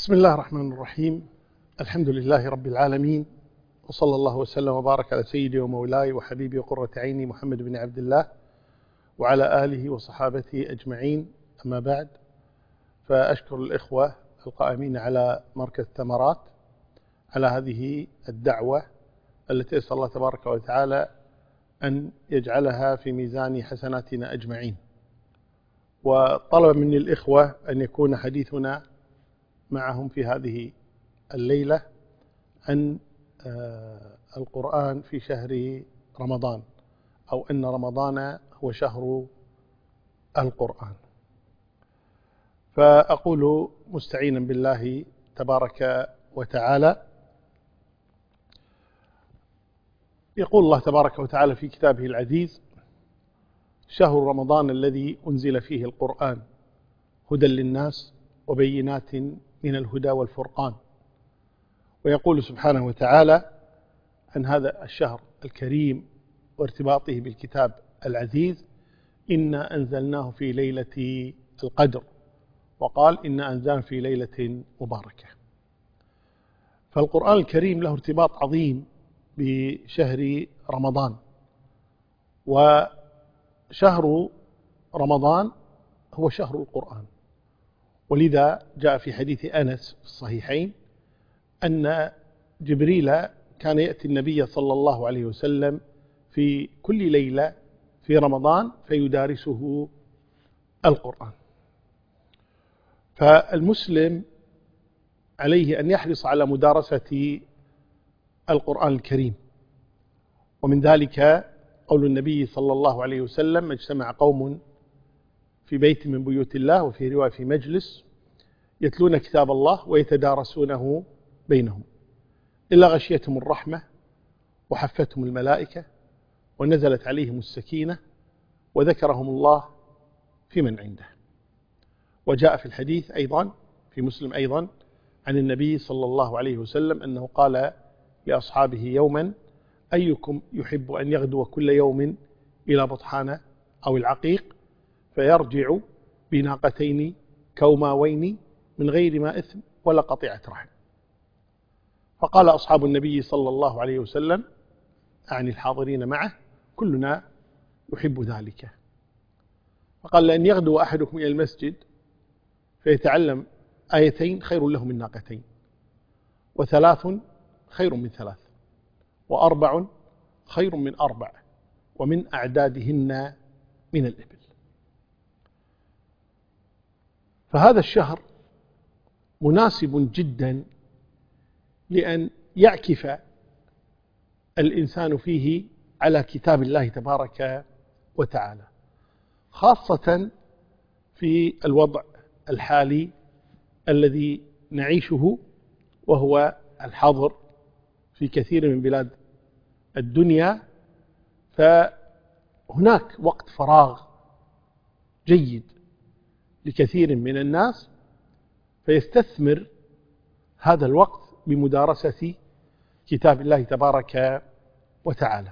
بسم الله الرحمن الرحيم. الحمد لله رب العالمين، وصلى الله وسلم وبارك على سيدي ومولاي وحبيبي وقرة عيني محمد بن عبد الله وعلى آله وصحابته أجمعين. أما بعد، فأشكر الإخوة القائمين على مركز ثمرات على هذه الدعوة التي أسأل الله تبارك وتعالى أن يجعلها في ميزان حسناتنا أجمعين. وطلب مني الإخوة أن يكون حديثنا معهم في هذه الليلة عن القرآن في شهر رمضان، أو أن رمضان هو شهر القرآن. فأقول مستعينا بالله تبارك وتعالى: يقول الله تبارك وتعالى في كتابه العزيز: شهر رمضان الذي أنزل فيه القرآن هدى للناس وبينات من الهدى والفرقان. ويقول سبحانه وتعالى عن هذا الشهر الكريم وارتباطه بالكتاب العزيز: إنا أنزلناه في ليلة القدر، وقال إنا أنزلناه في ليلة مباركة. فالقرآن الكريم له ارتباط عظيم بشهر رمضان، وشهر رمضان هو شهر القرآن. ولذا جاء في حديث أنس في الصحيحين أن جبريل كان يأتي النبي صلى الله عليه وسلم في كل ليلة في رمضان فيدارسه القرآن. فالمسلم عليه أن يحرص على مدارسة القرآن الكريم. ومن ذلك قول النبي صلى الله عليه وسلم: اجتمع قوم في بيت من بيوت الله، وفي رواية في مجلس، يتلون كتاب الله ويتدارسونه بينهم إلا غشيتهم الرحمة وحفتهم الملائكة ونزلت عليهم السكينة وذكرهم الله في من عنده. وجاء في الحديث أيضا في مسلم أيضا عن النبي صلى الله عليه وسلم أنه قال لأصحابه يوما: أيكم يحب أن يغدو كل يوم إلى بطحان أو العقيق فيرجع بناقتين كوماوين من غير ما إثم ولا قطيعة رحم؟ فقال أصحاب النبي صلى الله عليه وسلم، أعني الحاضرين معه: كلنا يحب ذلك. فقال: لأن يغدو أحدكم إلى المسجد فيتعلم آيتين خير له من ناقتين، وثلاث خير من ثلاث، وأربع خير من أربع، ومن أعدادهن من الإبل. فهذا الشهر مناسب جدا لأن يعكف الإنسان فيه على كتاب الله تبارك وتعالى، خاصة في الوضع الحالي الذي نعيشه، وهو الحظر في كثير من بلاد الدنيا. فهناك وقت فراغ جيد لكثير من الناس، فيستثمر هذا الوقت بمدارسة كتاب الله تبارك وتعالى.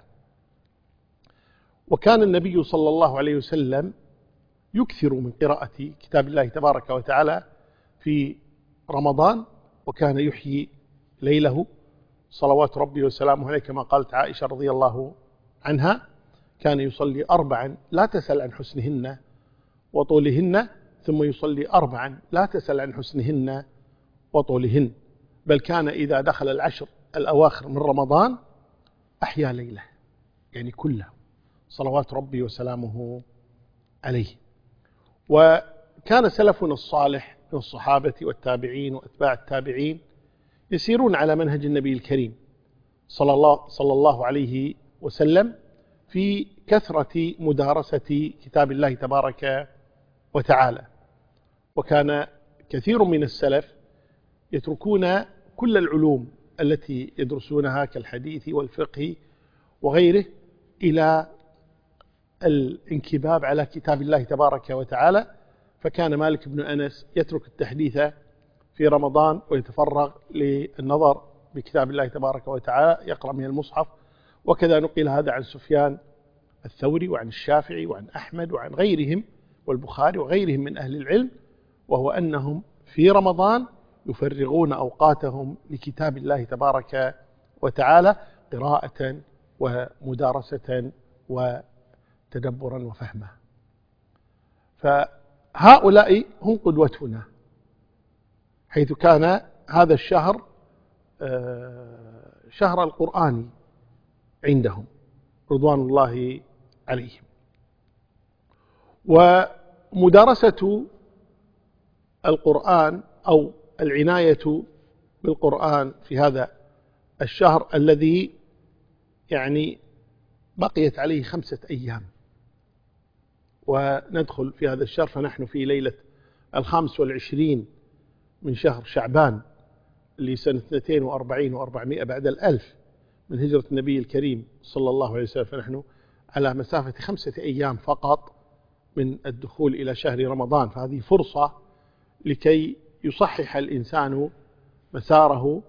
وكان النبي صلى الله عليه وسلم يكثر من قراءة كتاب الله تبارك وتعالى في رمضان، وكان يحيي ليله صلوات ربي وسلامه عليه، كما قالت عائشة رضي الله عنها: كان يصلي 4 لا تسأل عن حسنهن وطولهن، ثم يصلي 4 لا تسأل عن حسنهن وطولهن، بل كان إذا دخل العشر الأواخر من رمضان أحيا ليله، يعني كله، صلوات ربي وسلامه عليه. وكان سلفنا الصالح من الصحابة والتابعين وأتباع التابعين يسيرون على منهج النبي الكريم صلى الله عليه وسلم في كثرة مدارسة كتاب الله تبارك وتعالى. وكان كثير من السلف يتركون كل العلوم التي يدرسونها كالحديث والفقه وغيره إلى الانكباب على كتاب الله تبارك وتعالى. فكان مالك بن أنس يترك التحديث في رمضان ويتفرغ للنظر بكتاب الله تبارك وتعالى، يقرأ من المصحف. وكذا نقل هذا عن سفيان الثوري وعن الشافعي وعن أحمد وعن غيرهم، والبخاري وغيرهم من أهل العلم، وهو أنهم في رمضان يفرغون أوقاتهم لكتاب الله تبارك وتعالى قراءة ومدارسة وتدبرا وفهما. فهؤلاء هم قدوتنا، حيث كان هذا الشهر شهر القرآن عندهم رضوان الله عليهم. ومدارسة القرآن أو العناية بالقرآن في هذا الشهر الذي يعني بقيت عليه 5 أيام وندخل في هذا الشهر، فنحن في ليلة 25 من شهر شعبان لسنة 42 و400 بعد 1000 من هجرة النبي الكريم صلى الله عليه وسلم، فنحن على مسافة 5 أيام فقط من الدخول إلى شهر رمضان. فهذه فرصة لكي يصحح الإنسان مساره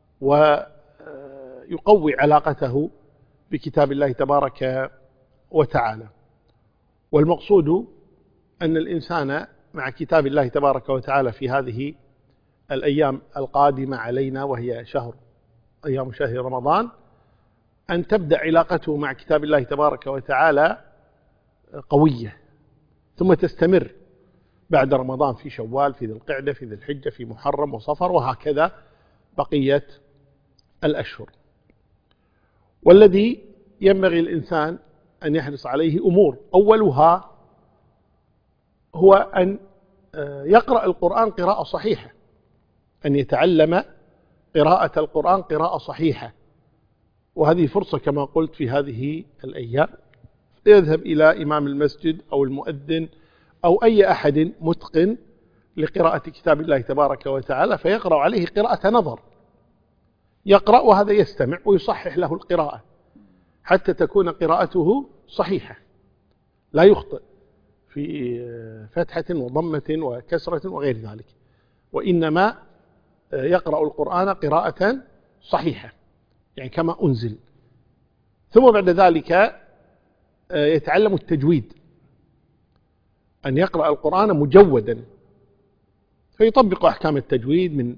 ويقوي علاقته بكتاب الله تبارك وتعالى. والمقصود أن الإنسان مع كتاب الله تبارك وتعالى في هذه الأيام القادمة علينا، وهي أيام شهر رمضان، أن تبدأ علاقته مع كتاب الله تبارك وتعالى قوية، ثم تستمر بعد رمضان في شوال، في ذي القعدة، في ذي الحجة، في محرم وصفر، وهكذا بقية الأشهر. والذي ينبغي الإنسان أن يحرص عليه أمور، أولها هو أن يقرأ القرآن قراءة صحيحة، أن يتعلم قراءة القرآن قراءة صحيحة. وهذه فرصة كما قلت في هذه الأيام، يذهب إلى إمام المسجد أو المؤذن أو أي أحد متقن لقراءة كتاب الله تبارك وتعالى، فيقرأ عليه قراءة نظر، يقرأ وهذا يستمع ويصحح له القراءة حتى تكون قراءته صحيحة، لا يخطئ في فتحة وضمة وكسرة وغير ذلك، وإنما يقرأ القرآن قراءة صحيحة يعني كما أنزل. ثم بعد ذلك يتعلم التجويد، أن يقرأ القرآن مجودا، فيطبق أحكام التجويد من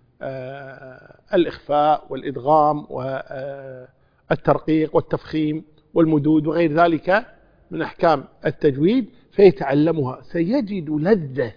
الإخفاء والإدغام والترقيق والتفخيم والمدود وغير ذلك من أحكام التجويد، فيتعلمها. سيجد لذة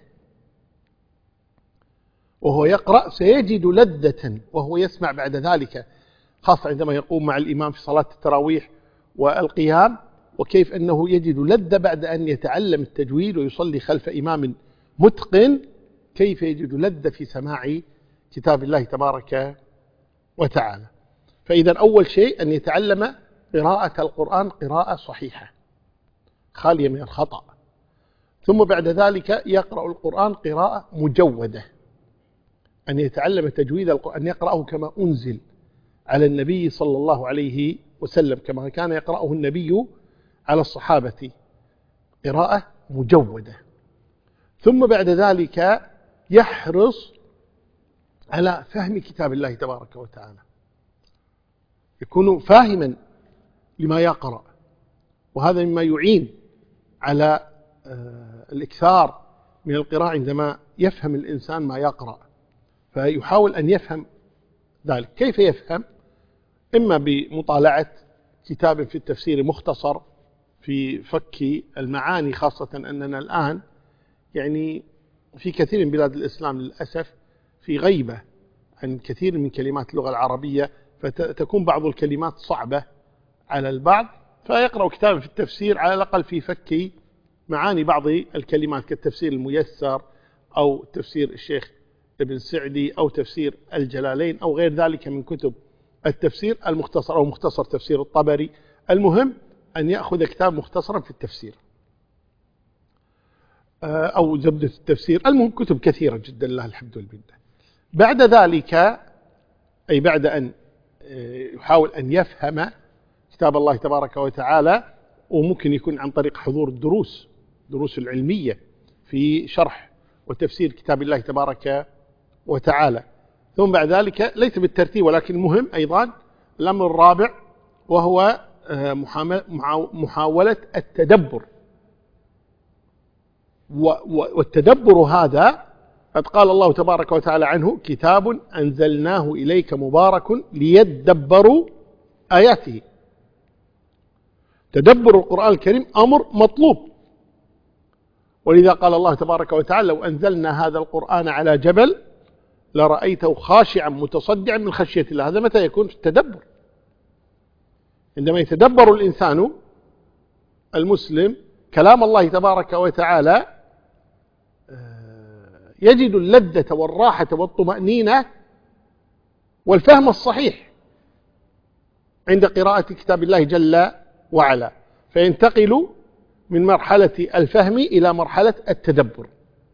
وهو يقرأ، سيجد لذة وهو يسمع بعد ذلك، خاصة عندما يقوم مع الإمام في صلاة التراويح والقيام، وكيف أنه يجد لذة بعد أن يتعلم التجويد ويصلي خلف إمام متقن، كيف يجد لذة في سماع كتاب الله تبارك وتعالى. فإذا أول شيء أن يتعلم قراءة القرآن قراءة صحيحة خالية من الخطأ، ثم بعد ذلك يقرأ القرآن قراءة مجودة، أن يتعلم تجويد القرآن، أن يقرأه كما أنزل على النبي صلى الله عليه وسلم، كما كان يقرأه النبي على الصحابة، قراءة مجودة. ثم بعد ذلك يحرص على فهم كتاب الله تبارك وتعالى، يكون فاهما لما يقرأ، وهذا مما يعين على الإكثار من القراءة عندما يفهم الإنسان ما يقرأ، فيحاول أن يفهم ذلك. كيف يفهم؟ إما بمطالعة كتاب في التفسير مختصر في فك المعاني، خاصة أننا الآن يعني في كثير من بلاد الإسلام للأسف في غيبة عن كثير من كلمات اللغة العربية، فتكون بعض الكلمات صعبة على البعض، فيقرأ كتابا في التفسير على الأقل في فك معاني بعض الكلمات، كالتفسير الميسر أو تفسير الشيخ ابن سعدي أو تفسير الجلالين أو غير ذلك من كتب التفسير المختصر، أو مختصر تفسير الطبري. المهم أن يأخذ كتاب مختصرا في التفسير أو زبدة التفسير، المهم كتب كثيرة جدا لله الحمد والمنة. بعد ذلك أي بعد أن يحاول أن يفهم كتاب الله تبارك وتعالى، وممكن يكون عن طريق حضور دروس العلمية في شرح وتفسير كتاب الله تبارك وتعالى. ثم بعد ذلك ليس بالترتيب ولكن مهم أيضا الأمر الرابع، وهو محاولة التدبر. والتدبر هذا قد قال الله تبارك وتعالى عنه: كتاب أنزلناه إليك مبارك ليدبروا آياته. تدبر القرآن الكريم أمر مطلوب، ولذا قال الله تبارك وتعالى: لو أنزلنا هذا القرآن على جبل لرأيته خاشعا متصدعا من خشية الله. هذا متى يكون؟ في التدبر. عندما يتدبر الإنسان المسلم كلام الله تبارك وتعالى يجد اللذة والراحة والطمأنينة والفهم الصحيح عند قراءة كتاب الله جل وعلا، فينتقل من مرحلة الفهم إلى مرحلة التدبر.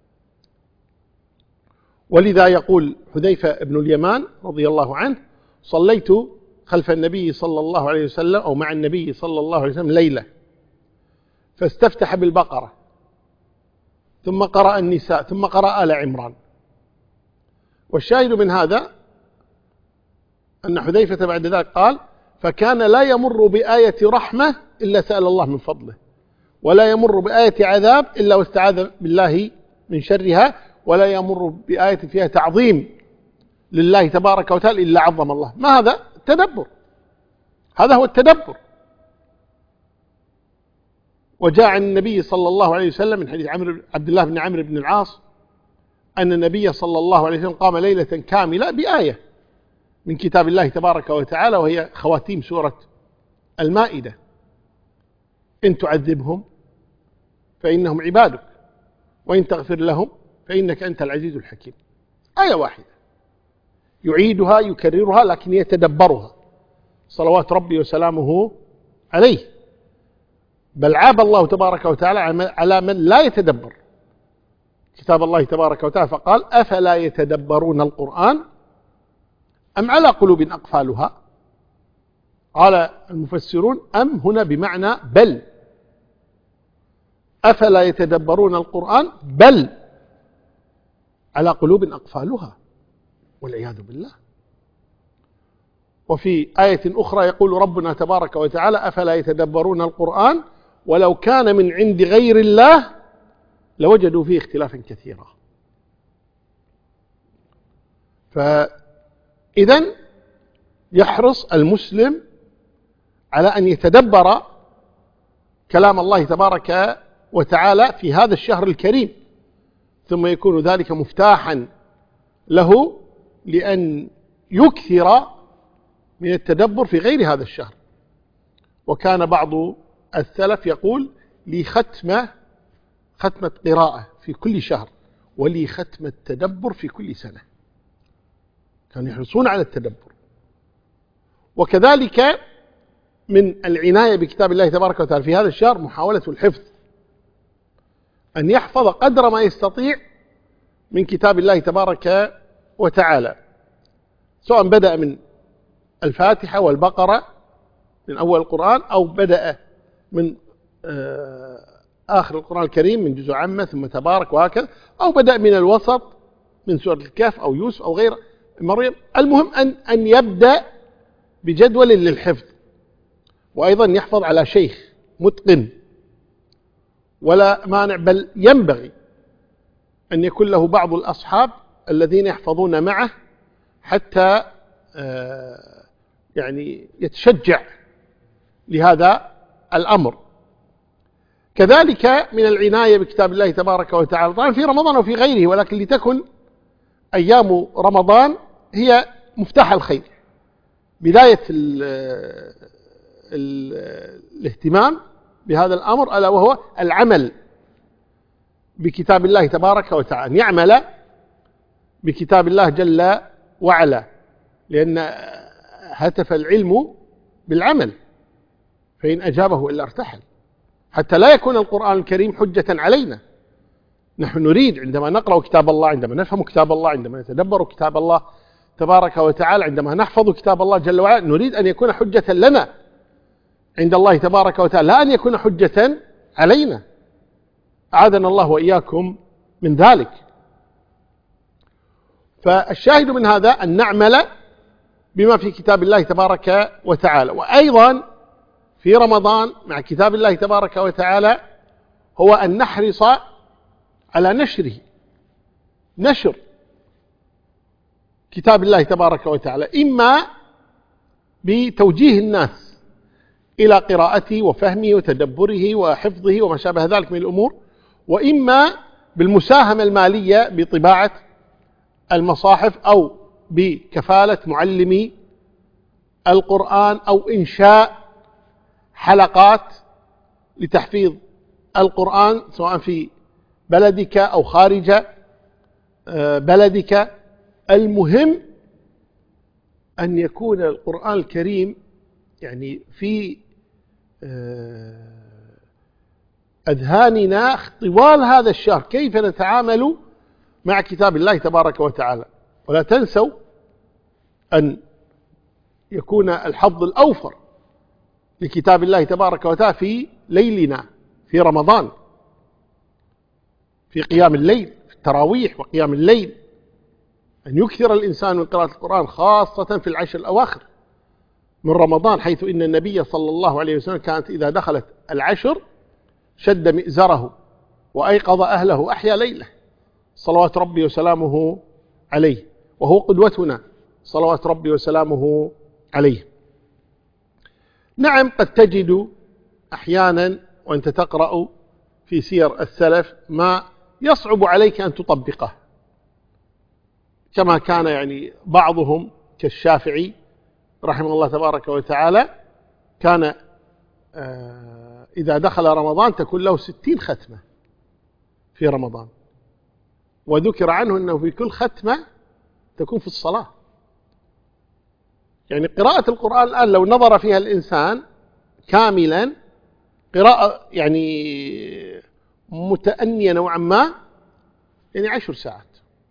ولذا يقول حذيفة بن اليمان رضي الله عنه: صليت خلف النبي صلى الله عليه وسلم أو مع النبي صلى الله عليه وسلم ليلة، فاستفتح بالبقرة ثم قرأ النساء ثم قرأ آل عمران. والشاهد من هذا أن حذيفة بعد ذلك قال: فكان لا يمر بآية رحمة إلا سأل الله من فضله، ولا يمر بآية عذاب إلا واستعاذ بالله من شرها، ولا يمر بآية فيها تعظيم لله تبارك وتعالى إلا عظم الله. ما هذا؟ التدبر. هذا هو التدبر. وجاء عن النبي صلى الله عليه وسلم من حديث عبد الله بن عمرو بن العاص أن النبي صلى الله عليه وسلم قام ليلة كاملة بآية من كتاب الله تبارك وتعالى، وهي خواتيم سورة المائدة: إن تعذبهم فإنهم عبادك وإن تغفر لهم فإنك أنت العزيز الحكيم. آية واحدة يعيدها يكررها لكن يتدبرها صلوات ربي وسلامه عليه. بل عاب الله تبارك وتعالى على من لا يتدبر كتاب الله تبارك وتعالى فقال: أفلا يتدبرون القرآن أم على قلوب أقفالها. قال المفسرون: أم هنا بمعنى بل، أفلا يتدبرون القرآن بل على قلوب أقفالها، والعياذ بالله. وفي آية أخرى يقول ربنا تبارك وتعالى: أفلا يتدبرون القرآن ولو كان من عند غير الله لوجدوا فيه اختلافا كثيرا. فإذن يحرص المسلم على أن يتدبر كلام الله تبارك وتعالى في هذا الشهر الكريم، ثم يكون ذلك مفتاحا له لأن يكثر من التدبر في غير هذا الشهر. وكان بعض السلف يقول: لي ختمة قراءة في كل شهر، ولي ختمة تدبر في كل سنة. كانوا يحرصون على التدبر. وكذلك من العناية بكتاب الله تبارك وتعالى في هذا الشهر محاولة الحفظ، أن يحفظ قدر ما يستطيع من كتاب الله تبارك وتعالى، سواء بدأ من الفاتحة والبقرة من أول القرآن، أو بدأ من آخر القرآن الكريم من جزء عامة ثم تبارك وهكذا، أو بدأ من الوسط من سورة الكهف أو يوسف أو غير مريم. المهم أن يبدأ بجدول للحفظ، وأيضا يحفظ على شيخ متقن، ولا مانع بل ينبغي أن يكون له بعض الأصحاب الذين يحفظون معه حتى يعني يتشجع لهذا الأمر. كذلك من العناية بكتاب الله تبارك وتعالى طبعا في رمضان وفي غيره، ولكن لتكن أيام رمضان هي مفتاح الخير، بداية الاهتمام بهذا الأمر، ألا وهو العمل بكتاب الله تبارك وتعالى، أن يعمل بكتاب الله جل وعلا، لأن هتف العلم بالعمل، فإن أجابه إلا ارتحل، حتى لا يكون القرآن الكريم حجة علينا. نحن نريد عندما نقرأ كتاب الله، عندما نفهم كتاب الله، عندما نتدبر كتاب الله تبارك وتعالى، عندما نحفظ كتاب الله جل وعلا، نريد أن يكون حجة لنا عند الله تبارك وتعالى، لا أن يكون حجة علينا. أعاذنا الله وإياكم من ذلك. فالشاهد من هذا أن نعمل بما في كتاب الله تبارك وتعالى. وأيضا في رمضان مع كتاب الله تبارك وتعالى هو أن نحرص على نشره نشر كتاب الله تبارك وتعالى، إما بتوجيه الناس إلى قراءته وفهمه وتدبره وحفظه وما شابه ذلك من الأمور، وإما بالمساهمة المالية بطباعة المصاحف أو بكفالة معلمي القرآن أو إنشاء حلقات لتحفيظ القرآن سواء في بلدك أو خارج بلدك. المهم أن يكون القرآن الكريم يعني في أذهاننا طوال هذا الشهر، كيف نتعامل مع كتاب الله تبارك وتعالى. ولا تنسوا أن يكون الحظ الأوفر لكتاب الله تبارك وتعالى في ليلنا في رمضان، في قيام الليل، في التراويح وقيام الليل، أن يكثر الإنسان من قراءة القرآن خاصة في العشر الأواخر من رمضان، حيث إن النبي صلى الله عليه وسلم كانت إذا دخلت العشر شد مئزره وأيقظ أهله أحيا ليله صلوات ربي وسلامه عليه، وهو قدوتنا صلوات ربي وسلامه عليه. نعم، قد تجد أحيانا وأنت تقرأ في سير السلف ما يصعب عليك أن تطبقه، كما كان يعني بعضهم كالشافعي رحمه الله تبارك وتعالى كان إذا دخل رمضان تكون له 60 ختمة في رمضان، وذكر عنه أنه في كل ختمة تكون في الصلاة. يعني قراءة القرآن الآن لو نظر فيها الإنسان كاملا قراءة يعني متأنية نوعا ما، يعني 10 ساعات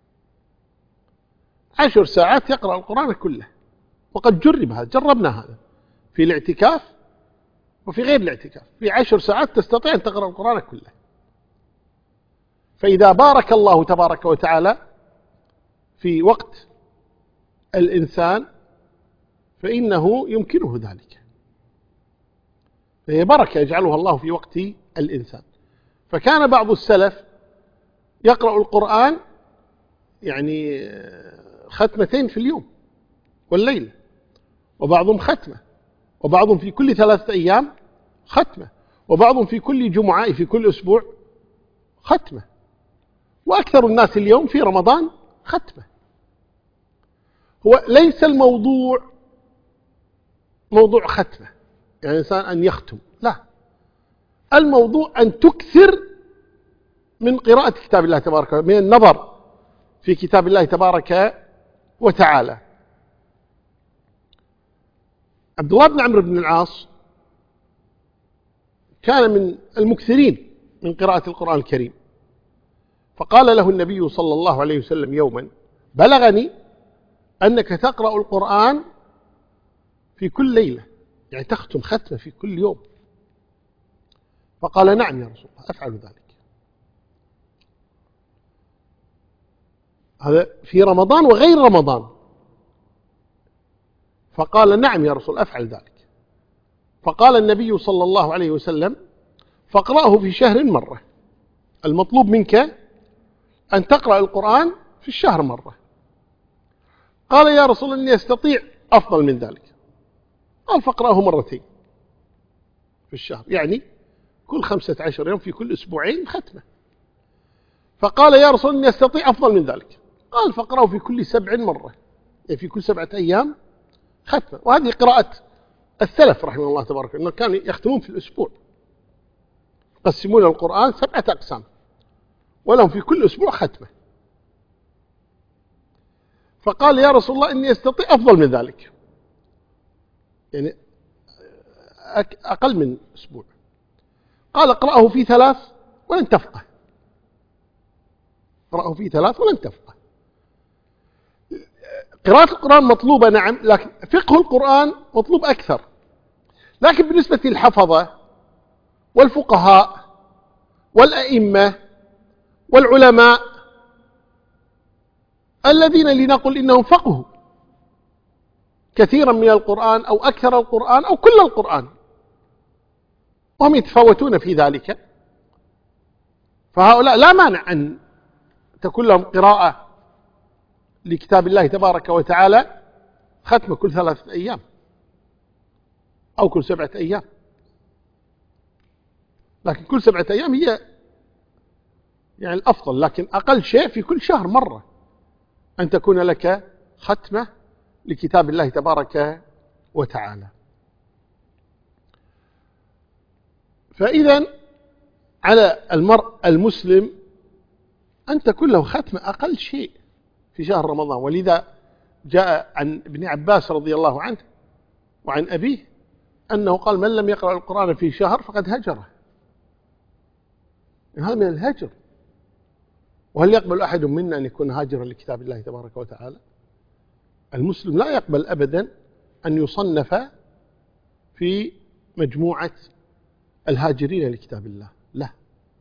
10 ساعات يقرأ القرآن كله. وقد جربنا هذا في الاعتكاف وفي غير الاعتكاف، في 10 ساعات تستطيع أن تقرأ القرآن كله. فإذا بارك الله تبارك وتعالى في وقت الإنسان فإنه يمكنه ذلك، فهي بركة يجعلها الله في وقت الإنسان. فكان بعض السلف يقرأ القرآن يعني ختمتين في اليوم والليل، وبعضهم ختمة، وبعضهم في كل 3 أيام ختمة، وبعضهم في كل جمعة في كل أسبوع ختمة، وأكثر الناس اليوم في رمضان ختمة. هو ليس الموضوع موضوع ختمة يعني الإنسان أن يختم، لا، الموضوع أن تكثر من قراءة كتاب الله تبارك وتعالى، من النظر في كتاب الله تبارك وتعالى. عبد الله بن عمرو بن العاص كان من المكثرين من قراءة القرآن الكريم، فقال له النبي صلى الله عليه وسلم يوما: بلغني أنك تقرأ القرآن في كل ليلة، يعني تختم ختمة في كل يوم. فقال: نعم يا رسول الله، أفعل ذلك. هذا في رمضان وغير رمضان. فقال: نعم يا رسول، أفعل ذلك. فقال النبي صلى الله عليه وسلم: فاقرأه في شهر مرة. المطلوب منك أن تقرأ القرآن في الشهر مرة. قال: يا رسول الله، إني أستطيع أفضل من ذلك. قال: فاقرأه مرتين في الشهر، يعني كل 15 يوم في كل أسبوعين ختمة. فقال: يا رسول الله، إني أستطيع أفضل من ذلك. قال: فاقرأه في كل 7 مرة، يعني في كل 7 أيام ختمة. وهذه قراءة السلف رحمه الله تبارك وتعالى، كانوا يختمون في الأسبوع، يقسمون القرآن 7 أقسام، ولهم في كل أسبوع ختمة. فقال: يا رسول الله، إني أستطيع أفضل من ذلك، يعني أقل من أسبوع. قال: اقرأه في 3 ولن تفقه. اقرأه في 3 ولن تفقه. قراءة القرآن مطلوبة نعم، لكن فقه القرآن مطلوب أكثر. لكن بالنسبة للحفظة والفقهاء والأئمة والعلماء الذين لنقل إنهم فقهوا كثيرا من القرآن أو أكثر القرآن أو كل القرآن، وهم يتفاوتون في ذلك، فهؤلاء لا مانع أن تكون لهم قراءة لكتاب الله تبارك وتعالى ختمة كل 3 أيام أو كل 7 أيام، لكن كل 7 أيام هي يعني الأفضل، لكن أقل شيء في كل شهر مرة أن تكون لك ختمة لكتاب الله تبارك وتعالى. فإذا على المرء المسلم أن تكون له ختمة أقل شيء في شهر رمضان. ولذا جاء عن ابن عباس رضي الله عنه وعن أبيه أنه قال: من لم يقرأ القرآن في شهر فقد هجره. هذا من الهجر. وهل يقبل أحد منا أن يكون هاجرا لكتاب الله تبارك وتعالى؟ المسلم لا يقبل أبدا أن يصنف في مجموعة الهاجرين لكتاب الله، لا،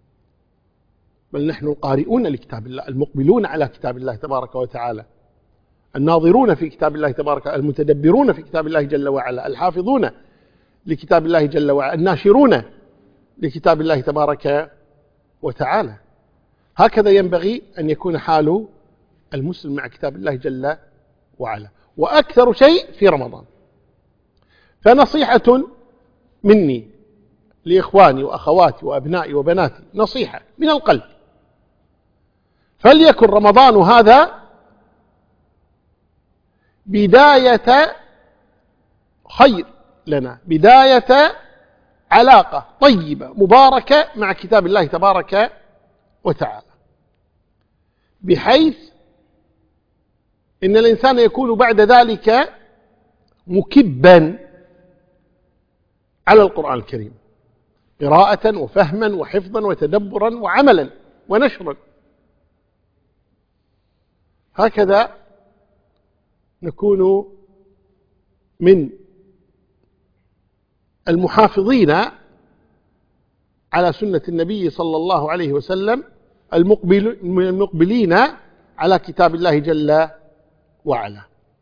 بل نحن القارئون لكتاب الله، المقبلون على كتاب الله تبارك وتعالى، الناظرون في كتاب الله تبارك، المتدبرون في كتاب الله جل وعلا، الحافظون لكتاب الله جل وعلا، الناشرون لكتاب الله تبارك وتعالى. هكذا ينبغي أن يكون حال المسلم مع كتاب الله جل وعلا، وأكثر شيء في رمضان. فنصيحة مني لإخواني وأخواتي وأبنائي وبناتي، نصيحة من القلب: فليكن رمضان هذا بداية خير لنا، بداية علاقة طيبة مباركة مع كتاب الله تبارك وتعالى، بحيث إن الإنسان يكون بعد ذلك مكبا على القرآن الكريم، قراءة وفهما وحفظا وتدبرا وعملا ونشرا. هكذا نكون من المحافظين على سنة النبي صلى الله عليه وسلم، المقبلين على كتاب الله جل وعلا.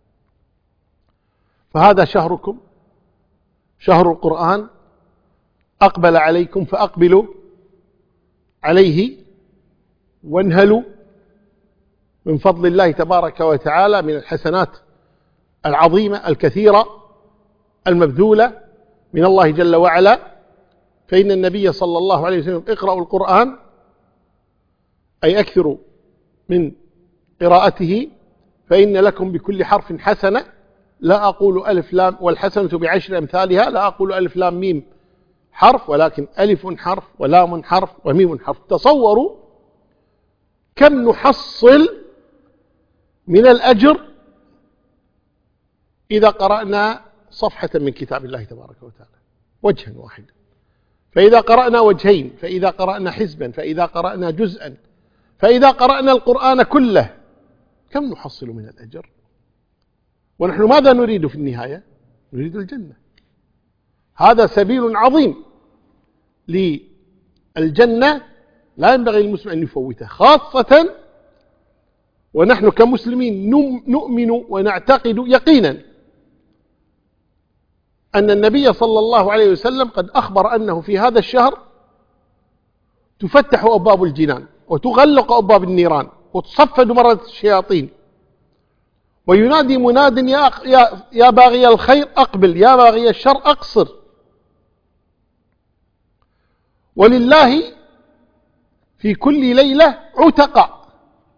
فهذا شهركم، شهر القرآن، أقبل عليكم فأقبلوا عليه وانهلوا من فضل الله تبارك وتعالى، من الحسنات العظيمة الكثيرة المبذولة من الله جل وعلا. فإن النبي صلى الله عليه وسلم: اقرأوا القرآن، أي أكثروا من قراءته، فإن لكم بكل حرف حسنة، لا أقول ألف لام والحسنة بعشر أمثالها، لا أقول ألف لام ميم حرف، ولكن ألف حرف ولام حرف وميم حرف. تصوروا كم نحصل من الأجر إذا قرأنا صفحة من كتاب الله تبارك وتعالى وجها واحدا، فإذا قرأنا وجهين، فإذا قرأنا حزبا، فإذا قرأنا جزءا، فإذا قرأنا القرآن كله، كم نحصل من الأجر؟ ونحن ماذا نريد في النهاية؟ نريد الجنة. هذا سبيل عظيم للجنة لا ينبغي للمسلم أن يفوته، خاصة ونحن كمسلمين نؤمن ونعتقد يقينا أن النبي صلى الله عليه وسلم قد أخبر أنه في هذا الشهر تفتح أبواب الجنان وتغلق أبواب النيران وتصفد مرة الشياطين، وينادي مناد: يا باغي الخير أقبل، يا باغي الشر أقصر. ولله في كل ليلة عتقاء،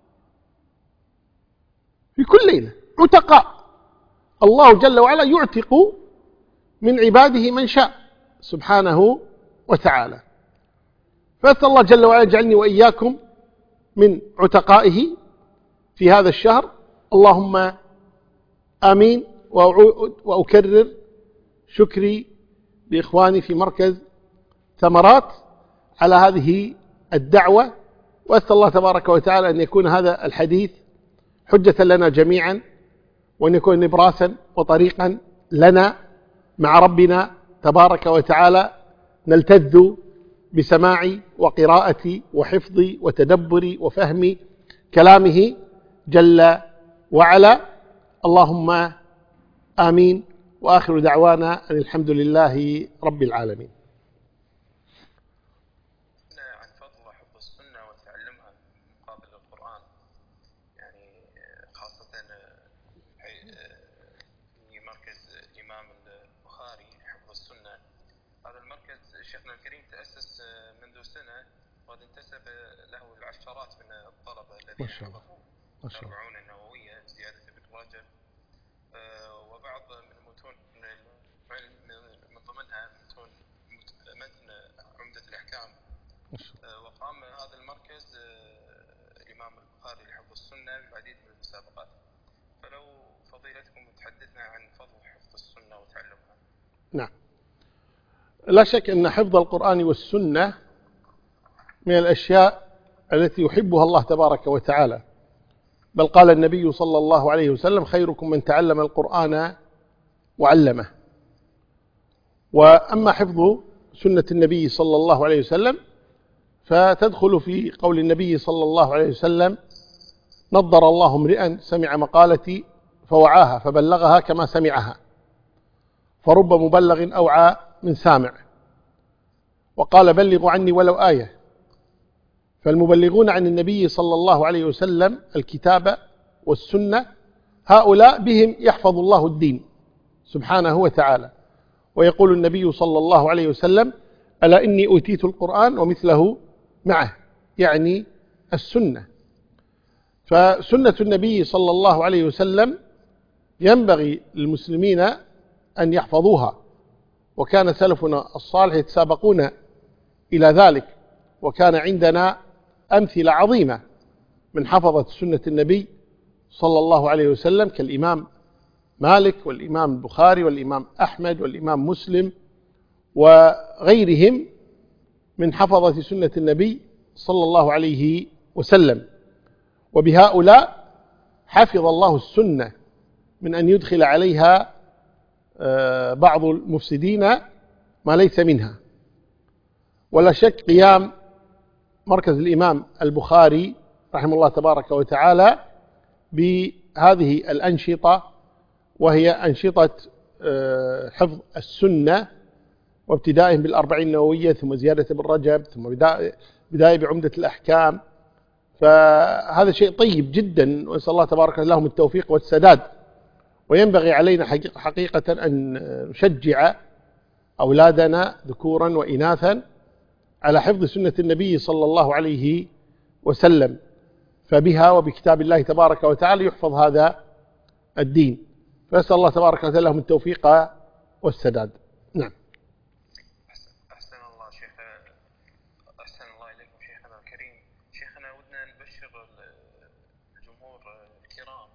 في كل ليلة عتقاء. الله جل وعلا يعتق من عباده من شاء سبحانه وتعالى. فأسأل الله جل وعلا يجعلني وإياكم من عتقائه في هذا الشهر. اللهم آمين. وأكرر شكري لإخواني في مركز ثمرات على هذه الدعوة، وأسأل الله تبارك وتعالى أن يكون هذا الحديث حجة لنا جميعا، وأن يكون نبراسا وطريقا لنا مع ربنا تبارك وتعالى، نلتذ بسماع وقراءة وحفظ وتدبر وفهم كلامه جل وعلا. اللهم آمين. وآخر دعوانا أن الحمد لله رب العالمين. عن فضل حفظ السنة وتعلمها مقابل القرآن. لحفظ السنة. هذا المركز شيخنا الكريم تأسس منذ سنة، وقد انتسب له العشرات من الطلبة الذين حفظوا 40 النووية زيادة ابن رجب، وبعض من متون من ضمنها متن عمدة الأحكام. وقام هذا المركز الإمام البخاري لحفظ السنة بالعديد من المسابقات. فلو فضيلتكم تحدثنا عن فضل حفظ السنة وتعلمها. نعم، لا شك أن حفظ القرآن والسنة من الأشياء التي يحبها الله تبارك وتعالى، بل قال النبي صلى الله عليه وسلم: خيركم من تعلم القرآن وعلمه. وأما حفظ سنة النبي صلى الله عليه وسلم فتدخل في قول النبي صلى الله عليه وسلم: نضر الله امرئا سمع مقالتي فوعاها فبلغها كما سمعها، فرب مبلغ أوعى من سامع. وقال: بلغوا عني ولو آية. فالمبلغون عن النبي صلى الله عليه وسلم الكتاب والسنة هؤلاء بهم يحفظ الله الدين سبحانه وتعالى. ويقول النبي صلى الله عليه وسلم: ألا إني أوتيت القرآن ومثله معه، يعني السنة. فسنة النبي صلى الله عليه وسلم ينبغي للمسلمين أن يحفظوها، وكان سلفنا الصالح يتسابقون إلى ذلك، وكان عندنا أمثلة عظيمة من حفظة سنة النبي صلى الله عليه وسلم كالإمام مالك والإمام البخاري والإمام أحمد والإمام مسلم وغيرهم من حفظة سنة النبي صلى الله عليه وسلم. وبهؤلاء حفظ الله السنة من أن يدخل عليها بعض المفسدين ما ليس منها. ولا شك قيام مركز الإمام البخاري رحمه الله تبارك وتعالى بهذه الأنشطة، وهي أنشطة حفظ السنة، وابتدائهم بالأربعين النووية، ثم زيادة ابن رجب، ثم بداية بعمدة الأحكام. فهذا شيء طيب جدا، وأسأل الله تبارك لهم التوفيق والسداد. وينبغي علينا حقيقة أن نشجع أولادنا ذكورا وإناثا على حفظ سنة النبي صلى الله عليه وسلم، فبها وبكتاب الله تبارك وتعالى يحفظ هذا الدين. فأسأل الله تبارك وتعالى لهم التوفيق والسداد. نعم. أحسن الله شيخ، أحسن الله إليكم شيخنا الكريم. شيخنا ودنا نبشر الجمهور الكرام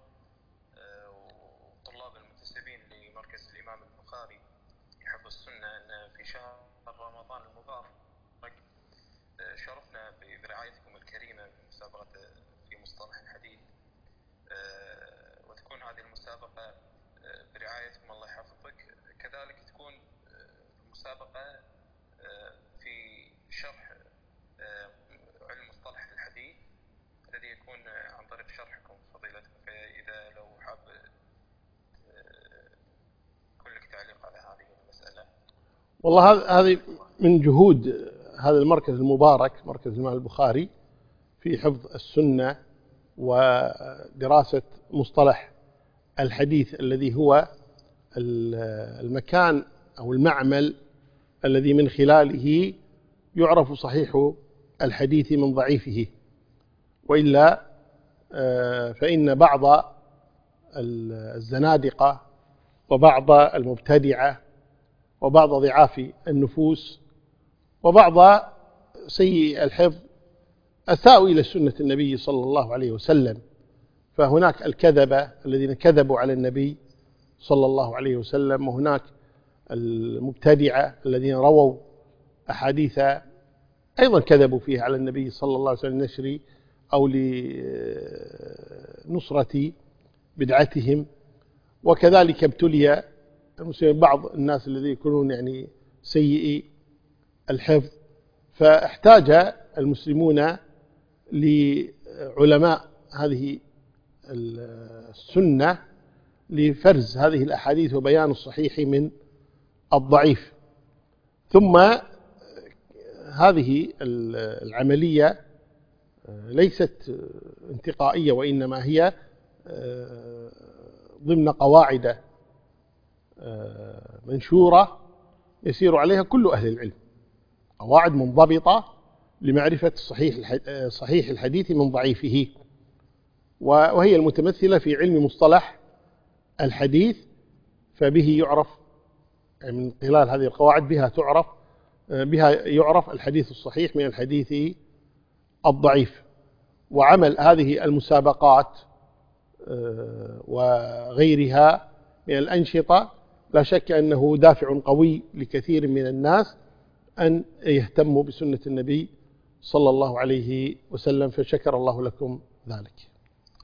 وطلاب المنتسبين لمركز الإمام البخاري لحفظ السنة أن في شهر رمضان المبارك شرفنا برعايتكم الكريمة في مسابقة في مصطلح الحديث، وتكون هذه المسابقة برعايتكم الله يحفظك. كذلك تكون المسابقة في شرح علم مصطلح الحديث الذي يكون عن طريق شرحكم فضيلتكم. فإذا لو حاب كل لك تعليق على هذه المسألة. والله هذه من جهود هذا المركز المبارك، مركز الإمام البخاري، في حفظ السنة ودراسة مصطلح الحديث، الذي هو المكان أو المعمل الذي من خلاله يعرف صحيح الحديث من ضعيفه. وإلا فإن بعض الزنادقة وبعض المبتدعة وبعض ضعاف النفوس وبعض سيء الحفظ أساءوا إلى سنة النبي صلى الله عليه وسلم. فهناك الكذبة الذين كذبوا على النبي صلى الله عليه وسلم، وهناك المبتدعة الذين رووا أحاديث أيضا كذبوا فيها على النبي صلى الله عليه وسلم لنشر أو لنصرة بدعتهم. وكذلك ابتلي المسلمين بعض الناس الذين يكونون يعني سيئي الحفظ، فاحتاج المسلمون لعلماء هذه السنة لفرز هذه الأحاديث وبيان الصحيح من الضعيف. ثم هذه العملية ليست انتقائية، وإنما هي ضمن قواعد منشورة يسير عليها كل أهل العلم، قواعد منضبطة لمعرفة صحيح الحديث من ضعيفه، وهي المتمثلة في علم مصطلح الحديث، فبه يعرف من خلال هذه القواعد بها يعرف الحديث الصحيح من الحديث الضعيف. وعمل هذه المسابقات وغيرها من الأنشطة لا شك أنه دافع قوي لكثير من الناس أن يهتموا بسنة النبي صلى الله عليه وسلم، فشكر الله لكم ذلك.